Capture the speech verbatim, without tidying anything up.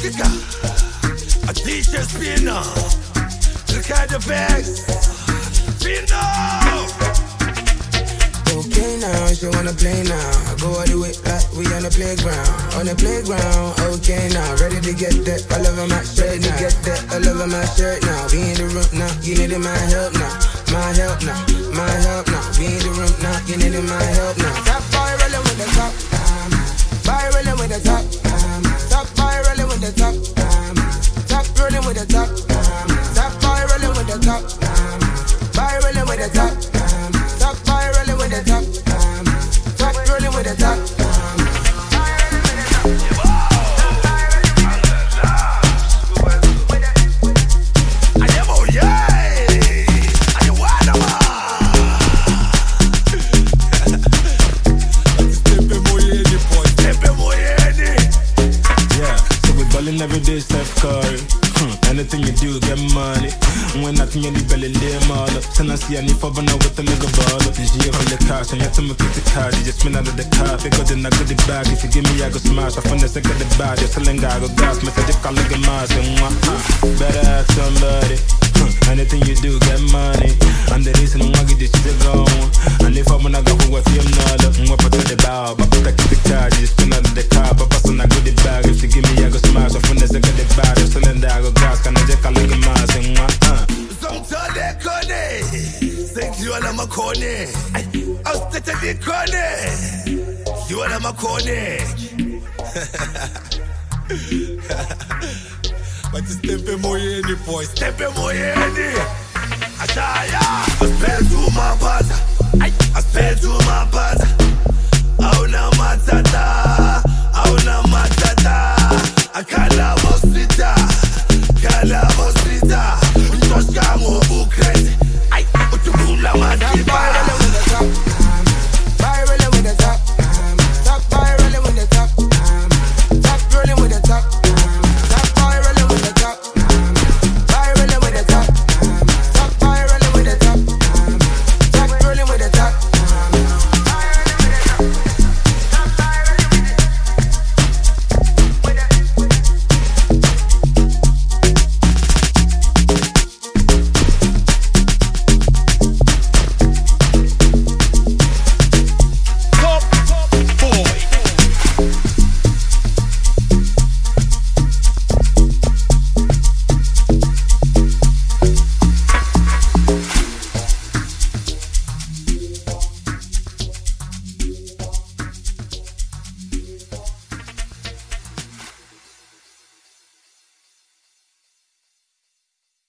Chica, a t-shirt spinner, Ricardo bags, Fino. Okay now, she wanna play now. I go all the way like we on the playground. On the playground, okay now. Ready to get that, all over my shirt now. Get that, all over my shirt now. We in the room now, you need my help now. My help now, my help now. We in the room now, you need my help now. Top boy rolling with the top, boy rolling with the top. Top boy rolling with the top, top rolling with the top. Top boy rolling with the top, boy rolling with the top. Top boy rolling with the top, top rolling with the top. Every day, Steph Curry. Hmm. Anything you do, get money. When nothing you need, belly lay mother. Send us the any for now with the nigga baller. This year from the cash, and you have to make the card. You just spin out of the car. They got the knock of the bag. If you give me, I go smash. I find the second the bag. You're selling guy, go gas. Message you call like a mass. Better ask somebody. Hmm. Anything you do, get money. And the reason why I get this shit going. And if I'm gonna go with you, another. I'm gonna put the bow. But I keep the card. You just spin out of the car. But pass on a good bag. If you give me, I go smash. I find the second the bag. You're selling guy, go gas. Can I just call like a mass? Somtale kone, sexual makone. Austate di kone, you are makone. But step moye ni boy, step moye ni.